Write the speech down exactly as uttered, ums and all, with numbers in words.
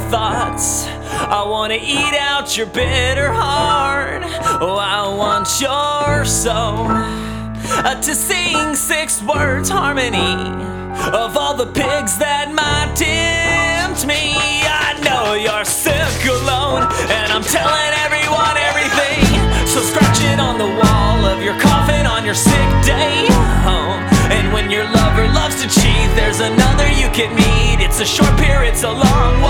thoughts. I wanna eat out your bitter heart. Oh, I want your soul uh, to sing six words harmony of all the pigs that might tempt me. I know you're sick alone, and I'm telling everyone everything. So scratch it on the wall of your coffin on your sick day home. And when your lover loves to cheat, there's another you can meet. It's a short pier, it's a long walk.